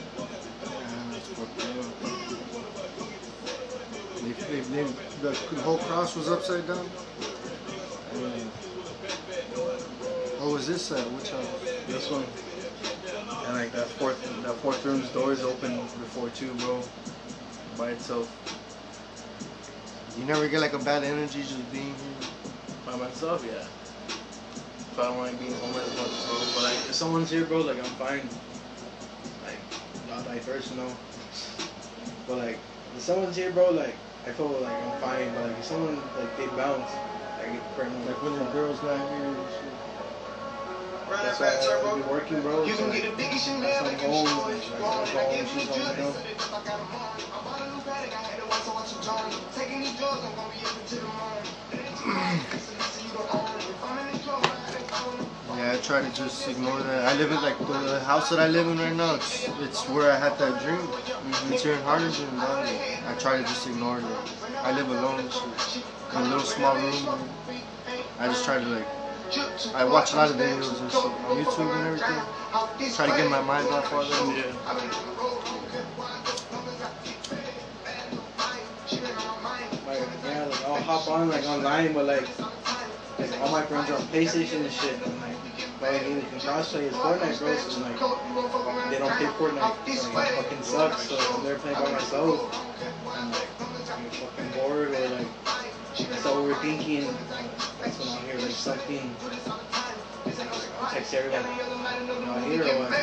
They, they, they, the whole cross was upside down? And, oh, was this at? Which house? This one. And like that fourth, that fourth room's door is open before too, bro. By itself. You never get like a bad energy just being here? By myself, yeah. So I don't like being home as much, bro. But like, if someone's here, bro, like I'm fine. Like, I'll die first, you know. But like, if someone's here, bro, like I feel like I'm fine. But like, if someone like they bounce, I get pregnant. Like when the girl's not here and shit. That's why I have to be working, bro. You can get a big shit now. I'm home. Like, I go home, she's home, you know. Yeah, I try to just ignore that. I live in like the house that I live in right now. It's, it's where I had that dream. Mm-hmm. It's here in Harlingen, dog. I try to just ignore it. I live alone, so in a little small room. I just try to like. I watch a lot of videos and shit on YouTube and everything. Try to get my mind off all that. Yeah. Like, yeah, like I'll hop on like online, but like, like all my friends are on PlayStation and shit. And like, but I even can crossplay is Fortnite, bro. So like, they don't play Fortnite. So like, it fucking sucks. So I'm there playing by myself. And like, I'm fucking bored or like, so overthinking. That's when I'll hear like something. I'll text everyone. Not here or what?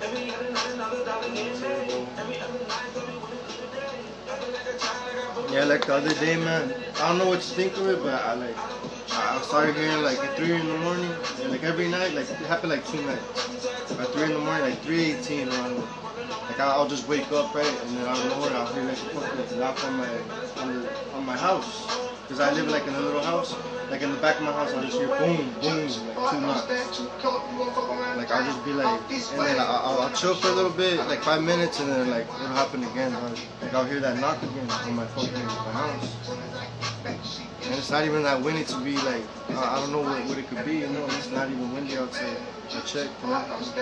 Yeah, like the other day, man. I don't know what to think of it, but I like. I started hearing like at three in the morning, and like every night, like it happened like two nights. At three in the morning, like three eighteen around. Like I'll just wake up, right, and then out of nowhere I'll hear like a fucking knock on my on, the, on my house. Cause I live like in a little house, like in the back of my house, I'll just hear boom, boom, like two knocks. Like I'll just be like, and then I'll, I'll chill for a little bit, like five minutes, and then like it'll happen again. Dog. Like I'll hear that knock again on my fucking my house. And it's not even that windy to be like, uh, I don't know what, what it could be, you know, it's not even windy outside. I checked, you know.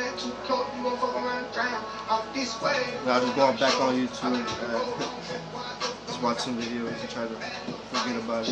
And I'll just go back on YouTube, uh, just watch some videos and try to forget about it.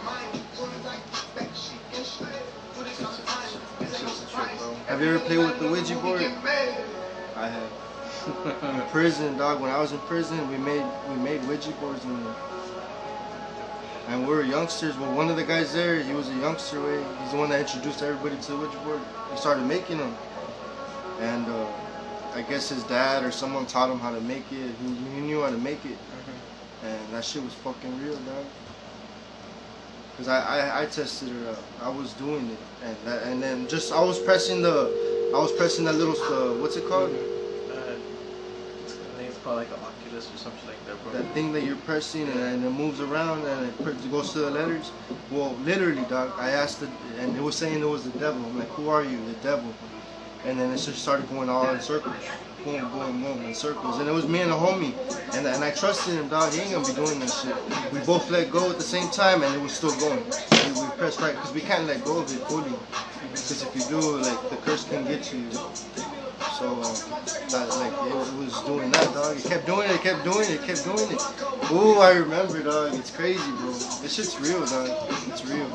Have you ever played with the Ouija board? I have. In prison, dog, when I was in prison, we made, we made Ouija boards and And we were youngsters. Well, one of the guys there, he was a youngster. Way. He's the one that introduced everybody to the Ouija board. He started making them. And uh, I guess his dad or someone taught him how to make it. He, he knew how to make it. Mm-hmm. And that shit was fucking real, dog. Because I, I, I tested it out. I was doing it. And that, and then just, I was pressing the, I was pressing that little, uh, what's it called? Uh, I think it's called like an Oculus or something like that, bro. That thing that you're pressing and, and it moves around and it, it goes to the letters. Well, literally, dog, I asked it and it was saying it was the devil. I'm like, who are you? The devil. And then it just started going all in circles. Boom, boom, boom, in circles. And it was me and a homie. And, and I trusted him, dog. He ain't gonna be doing that shit. We both let go at the same time and it was still going. We, we pressed right because we can't let go of it fully. Because if you do, like, the curse can get to you. So, um, that, like, it, it was doing that, dog. It kept doing it, it kept doing it, it kept doing it. Ooh, I remember, dog. It's crazy, bro. This shit's real, dog. It's real.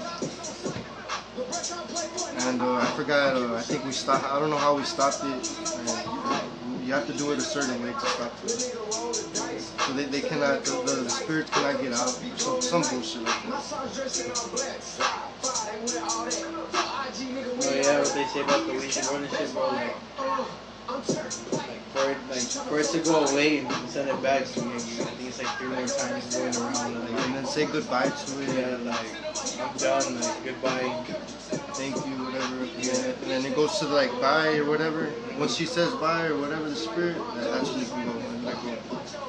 And uh, I forgot, uh, I think we stopped, I don't know how we stopped it. And you have to do it a certain way to stop it. So they, they cannot, the, the, the spirits cannot get out. So, some bullshit like that. Oh yeah, what they say about the Ouija board and shit, bro, like, like for it, like for it to go away and send it back to you, I think it's like three more times going around, and, like, And then say goodbye to it. yeah, like, I'm done, like, goodbye, Thank you, whatever. Yeah. And then it goes to like bye or whatever. Once she says bye or whatever, the spirit, that's when you can go and let go.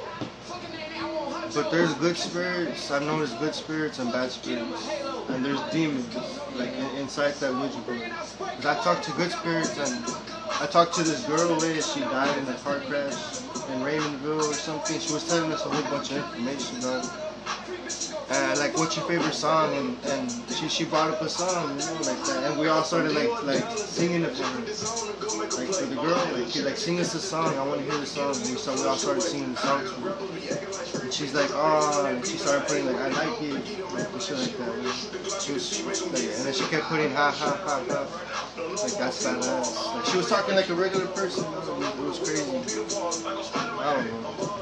But there's good spirits. I've noticed good spirits and bad spirits. And there's demons, like in, inside that Ouija board. Because I talked to good spirits and I talked to this girl where she died in a car crash in Raymondville or something. She was telling us a whole bunch of information, dog. Uh, like, what's your favorite song? And, and she, she brought up a song, you know, like that. And we all started like like singing it for her. Like for the girl, like, she, like sing us a song. I want to hear the song. And we, so we all started singing the song to her. And she's like, oh, and she started putting like, I like it, like and shit like that. And she was like, and then she kept putting ha ha ha ha. Like, that's badass. Like, she was talking like a regular person. It was, it was crazy. I don't know.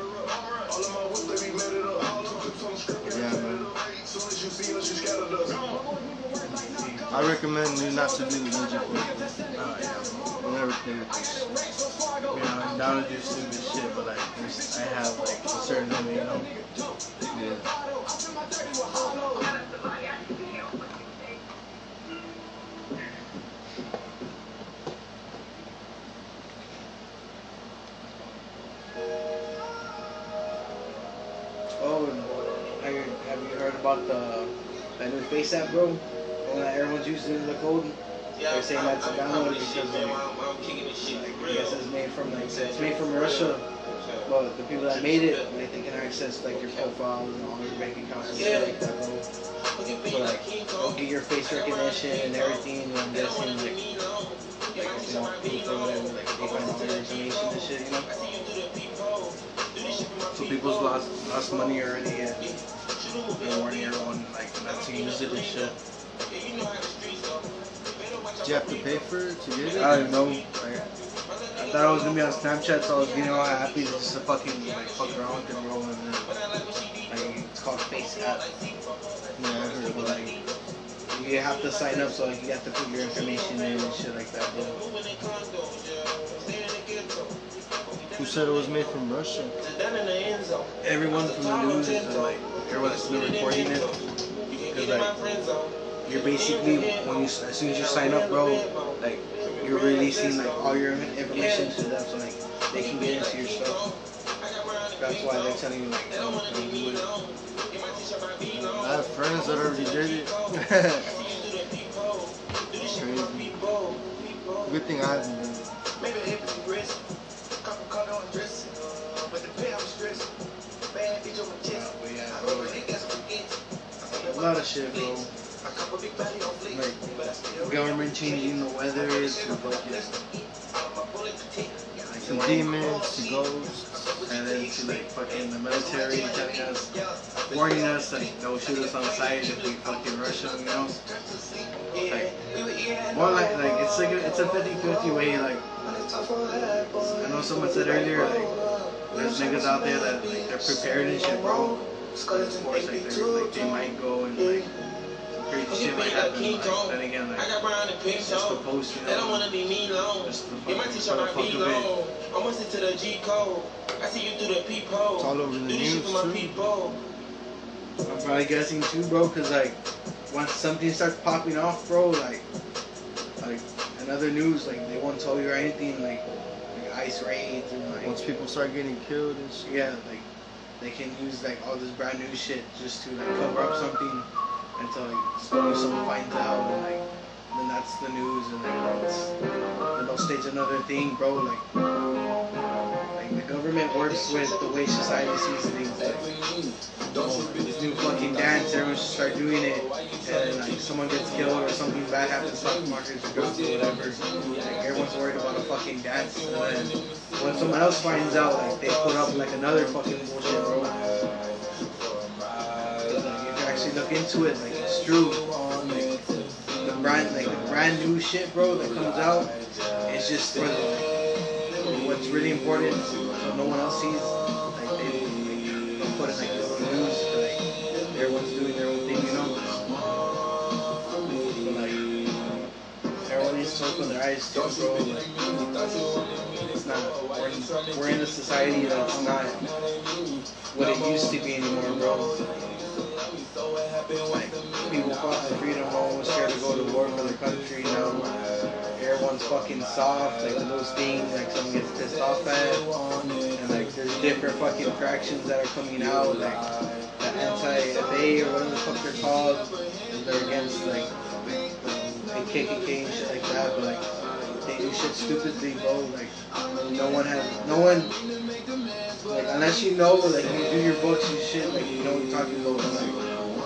Yeah, man. I recommend you not to do the Ouija board. oh yeah, Don't ever play with this. you know, I'm down to do stupid shit, but like, there's- I have like a certain limit, you know. Yeah. Oh, and I, have you heard about the that new Face app, bro? The one that everyone's using the code. They're saying that's a download because like, like, I guess it's made from like it's made from Russia, but the people that made it, like, they can access like your profiles and all your bank accounts and shit like that, bro. So like, they'll get your face recognition and everything, and I'm guessing like, like if you want proof or whatever, like they find all your information and shit, you know. So people's lost lost money already, and they're warning everyone like not to use it and shit. Did you have to pay for it to get it? I don't know. Like, I thought I was gonna be on Snapchat, so I was getting all happy to just to fucking like fuck around with it, bro. And then like it's called Face app. Yeah, I heard But about it. like you have to sign up, so like you have to put your information in and shit like that, bro. Who said it was made from Russia? Everyone from the news and like everyone's still reporting it, because like you're basically when you as soon as you sign up, bro, like you're releasing like all your information to them, so like they can get into your stuff. That's why they're telling you like don't, don't do it. I have friends that already did it. It's crazy. Good thing I haven't done it. A lot of shit, bro. Like government changing the weather to fucking like To demons, to ghosts. and then to like fucking the military telling us, warning us like they'll shoot us on sight if we fucking rush them, you know. Like, more like like it's like a, it's a fifty-fifty way. Like I know someone said earlier, like there's niggas out there that like they're prepared and shit, bro. Of course, like, they're, like they might go and like some crazy shit might happen. But then again, like it's just the post, you know. Just the fucking for the fuck of it. Almost into the G code. I see you through the peephole. It's all over the Do this news, shit for my too. people. I'm probably guessing too, bro, cause like once something starts popping off, bro, like like another news, like they won't tell you or anything, like, like ice raids and like Once people start getting killed and shit. yeah, like they can use like all this brand new shit just to like cover up something until like slowly someone finds out and like then that's the news and like it's, then they'll stage another thing, bro. Like like the government works with the way society sees things. Like, oh, this new fucking dance, everyone should start doing it, and then like someone gets killed or something bad happens, stock markets or drugs or whatever. Like everyone's worried about a fucking dance, and then when someone else finds out, like they put up like another fucking bullshit, bro. Like, if you actually look into it, like it's true. Like, the brand, like the brand new shit, bro, that comes out, it's just for the, what's really important, so no one else sees. Like they, they don't put it like the news, but like everyone's doing their own thing, you know. But like everyone needs to open their eyes too, bro. Like, it's not. We're, we're in a society that's not what it used to be anymore, bro. Like, people fought for freedom, no one was scared to go to war for their country, now everyone's fucking soft, like the those things, like someone gets pissed off at, and like there's different fucking fractions that are coming out, like the anti-F A or whatever the fuck they're called, they're against like the K K K and shit like that, but like they do shit stupidly, bro, like no one has, no one, like unless you know, like you do your books and shit, like you know what you're talking about, like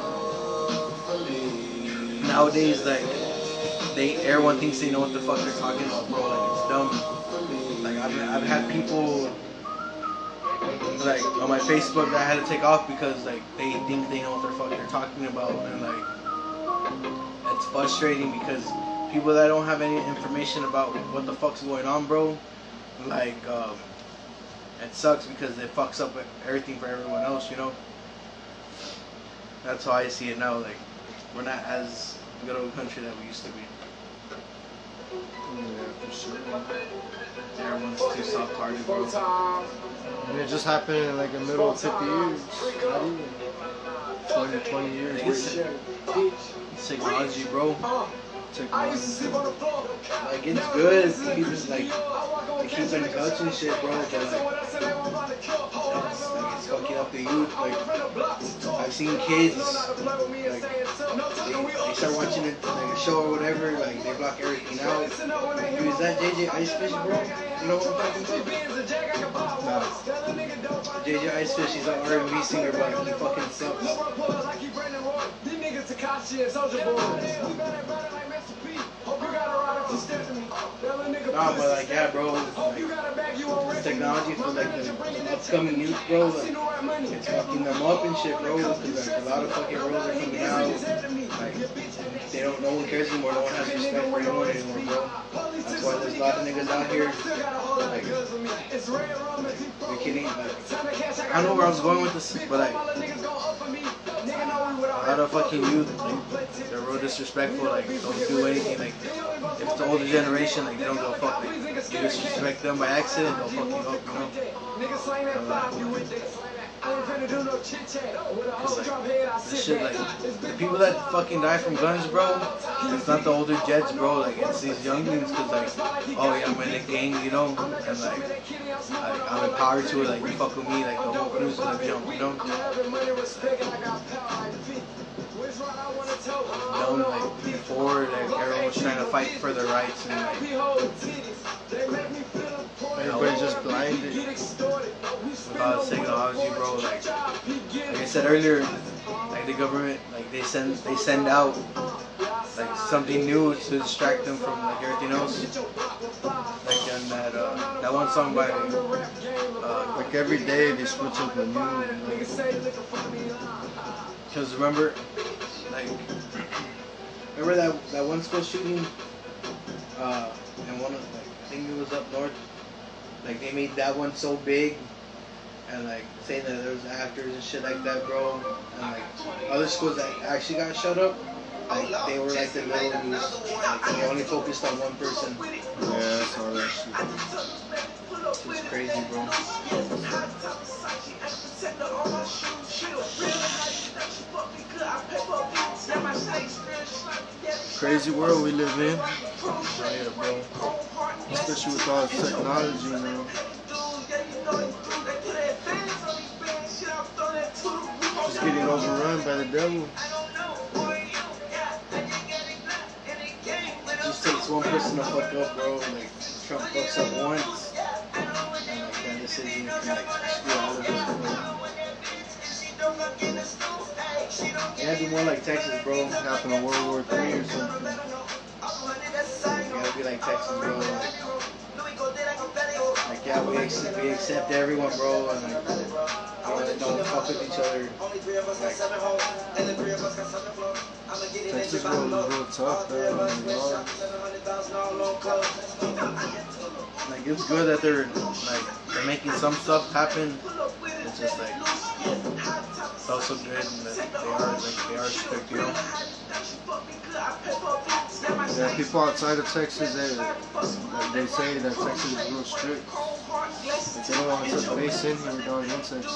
nowadays, like, they, everyone thinks they know what the fuck they're talking about, bro, like, it's dumb. Like, I've, I've had people, like, on my Facebook that I had to take off because, like, they think they know what the fuck they're talking about, and, like, it's frustrating because people that don't have any information about what the fuck's going on, bro, like, um, it sucks because it fucks up everything for everyone else, you know? That's how I see it now, like, we're not as good of a country that we used to be. Yeah, for sure. Everyone's too soft-hearted, bro. And it just happened in like the middle of fifty years. Not even. twenty, twenty years. It's, it's technology, bro. Technology. Like, it's good to keep it, like, to keep in touch and shit, bro, but, like, it's, like, it's fucking up the youth. Like, I've seen kids, like, they, they start watching it, like, a show or whatever, like, they block everything out. Dude, is that J J Icefish, bro? You know what I'm talking about? J J Icefish, he's an R and B singer, but he fucking sucks. Nah, but like, yeah, bro, like, technology for like the upcoming youth, bro, like, it's fucking them up and shit, bro, because like a lot of fucking roles are coming out, like, they don't, no one cares anymore, no one has respect for anyone anymore, bro. That's why there's a lot of niggas out here, like, you're kidding, like, I don't know where I was going with this, but like, a lot of fucking youth, like, they're real disrespectful, like, don't do anything, like, if it's the older generation, like, they don't go fuck, like, you disrespect them by accident, they'll fuck you up, you know? This shit, like, the people that fucking die from guns, bro, it's not the older jets, bro, like, it's these younglings, cause, like, oh, yeah, I'm in a gang, you know, and, like, I, I'm empowered to it, like, you fuck with me, like, the whole crew's gonna jump, you know? You know, like, before, like, everyone was trying to fight for their rights, and, like, Everybody's just blinded. without technology, bro, like, like I said earlier, like, the government, like, they send, they send out, like, something new to distract them from, like, everything else. Like, and that, uh, that one song by, uh, Like every day they switch up the new. because remember, like, remember that, that one school shooting, uh, and one of, like, I think it was up north, like, they made that one so big, and, like, saying that there was actors and shit like that, bro, and, like, other schools that actually got shut up, like, they were, like, the little news, like, they only focused on one person. Yeah, I saw that shit. It's crazy, bro. Crazy world we live in. Yeah, bro. Especially with all the technology now. Just getting overrun by the devil. It just takes one person to fuck up, bro. Like, Trump fucks up once, and, like, that decision can, like, screw all of us, bro. It had to be more like Texas, bro. It happened in World War Three or something. It gotta be like Texas, bro. Like, like yeah, we accept, we accept everyone, bro, and, like, don't, don't fuck with each other. Texas world is real tough, though. Like, it's good that they're, like, they're making some stuff happen. It's just, like, it's also good that they are, like, they are strict, you know? Yeah, people outside of Texas, they, like, they say that Texas is real strict. Like, they don't want to put base in here down in Texas.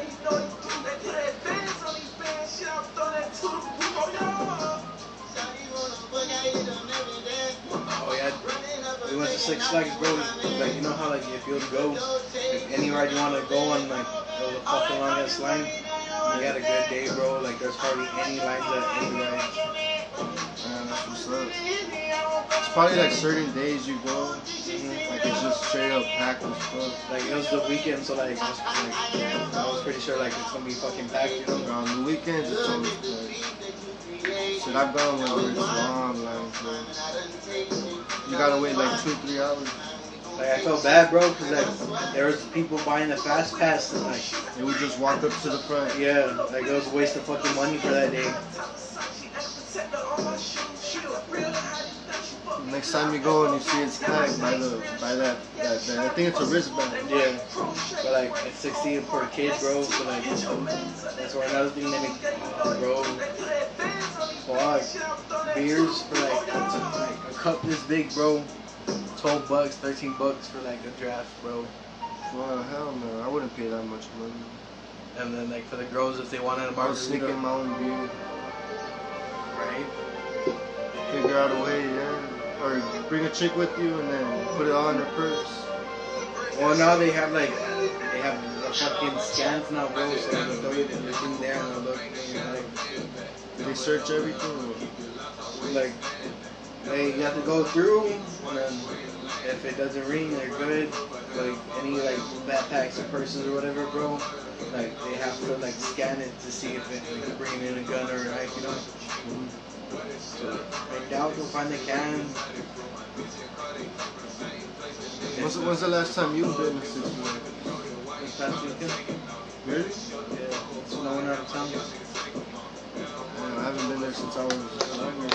Oh, yeah. We went to Six Flags, bro. Like, you know how, like, if you would go, if any ride you want to go on, like, there was a fucking long ass line. We had a good day, bro. Like, there's hardly any lines at any rides. Man, that's what's up. It's probably like certain days you go, like it's just straight up packed with stuff. Like, it was the weekend, so, like, just, like, I was pretty sure, like, it's gonna be fucking packed, you know? On the weekends, it's always like, shit, I've gone where it's long lines, bro. You gotta wait like two, three hours. Like, I felt bad, bro, because, like, there was people buying the fast pass, and, like, They would just walk up to the front. yeah, like, it was a waste of fucking money for that day. Next time you go and you see it's packed by the by that, that, that I think it's a wristband. Yeah, but, like, it's sixteen per kid, bro, so, like, that's where another thing they make, uh, bro, fuck, beers for, like, like, a cup this big, bro, twelve bucks, thirteen bucks for, like, a draft, bro. Well, hell no, I wouldn't pay that much money. And then, like, for the girls, if they wanted a I was sneaking margarita, my own beer. right? Figure out a way, yeah. Or bring a chick with you and then put it all in her purse. Well, now they have, like, they have the fucking scans now, bro, so they'll throw everything there and they'll look, you know, like, They search everything. like, they you have to go through, and then if it doesn't ring, they're good. Like, any, like, backpacks or purses or whatever, bro, like, they have to, like, scan it to see if it, like, they're bringing in a gun or a knife, you know? So, I doubt they'll find the can. When's, the- when's the last time you've been to Six Flags? This past weekend. Really? Yeah, it's no one out of town. Man, I haven't been there since I was younger.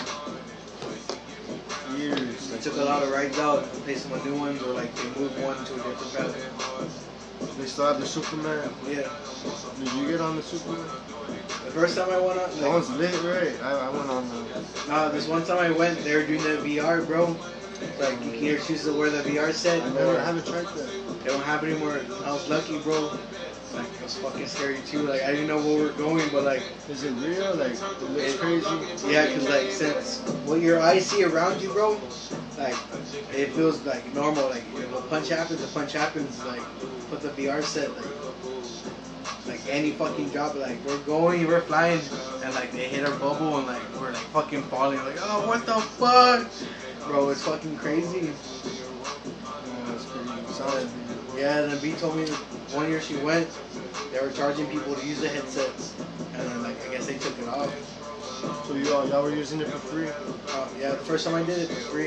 Years. They took a lot of rides out, replaced them with new ones, or, like, they moved one to a different path. They still have the Superman. Yeah. Did you get on the Superman? The first time I went on, That like, one's lit, right? I, I went on the. nah, this one time I went, they were doing the V R, bro. Like, you can either choose to wear the V R set, I never, or I haven't tried that. they don't have it anymore. I was lucky, bro. Like it was fucking scary too. Like I didn't know where we were going, but like Is it real? Like, it looks crazy. yeah, cause like since what your eyes see around you, bro, like it feels like normal. Like if a punch happens, a punch happens. Like put the V R set, like like any fucking drop. Like we're going, we're flying, and like they hit our bubble, and like we're like fucking falling. Like oh, what the fuck, bro? It's fucking crazy. Yeah, that's crazy. Sounds Yeah, then B told me that one year she went, they were charging people to use the headsets, and then like I guess they took it off. So you all, y'all were using it for free? Uh, yeah, the first time I did it for free.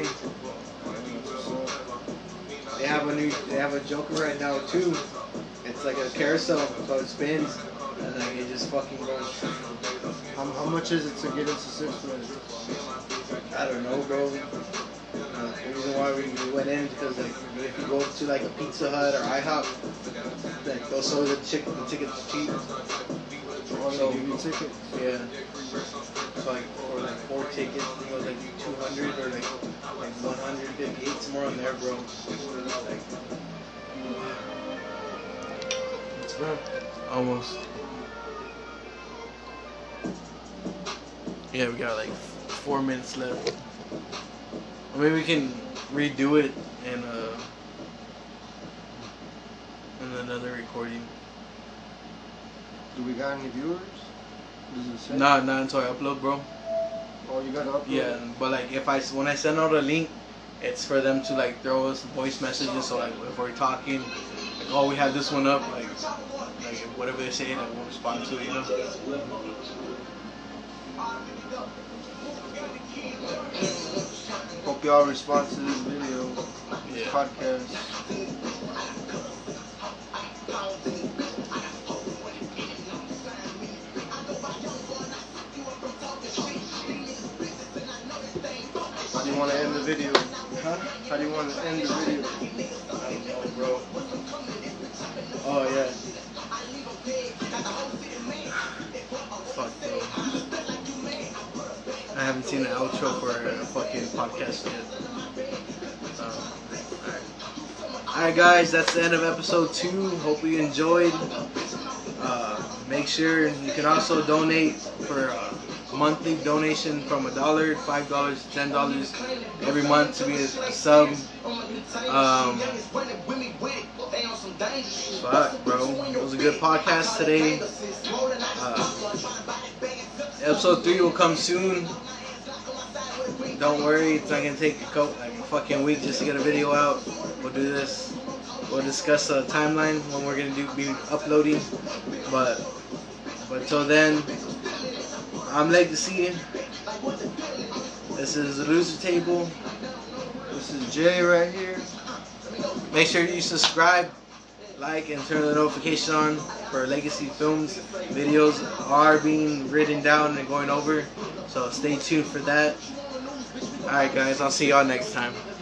They have a new, they have a Joker right now too. It's like a carousel, so it spins, and like it just fucking goes. How, how much is it to get into Six Flags? I don't know, bro. Uh, the reason why we, we went in is because like if you go to like a Pizza Hut or IHOP, like they'll sell the chicken, the tickets cheap. Oh, So- they give you tickets? Yeah. So like for like four tickets, I think it was like two hundred or like like one hundred fifty-eight, somewhere on there, bro. Like It's fair. almost. Yeah, we got like four minutes left. Or maybe we can redo it in uh in another recording. Do we got any viewers? Does it say? Nah, not until I upload, bro. Oh, you gotta upload? Yeah, but like if I when I send out a link, it's for them to like throw us voice messages. So like if we're talking, like oh we have this one up, like like whatever they say, like we'll respond to it, you know. Hope y'all respond to this video, this Yeah. podcast. How do you want to end the video? Huh? How do you want to end the video? I don't know, bro. Oh yeah. Fuck, bro. I haven't seen an outro for a fucking podcast yet. Um, alright. Alright, guys, that's the end of episode two. Hope you enjoyed. Uh, make sure you can also donate for a monthly donation from a dollar, five dollars, ten dollars every month to be a, a sub. Um, fuck, bro. It was a good podcast today. Uh, episode three will come soon. Don't worry, it's not gonna take a couple, like a fucking week just to get a video out. We'll do this. We'll discuss a timeline when we're gonna do be uploading. But but until then, I'm Legacy. This is the Loser Table. This is Jay right here. Make sure you subscribe, like, and turn the notification on for Legacy Films. Videos are being written down and going over, so stay tuned for that. Alright guys, I'll see y'all next time.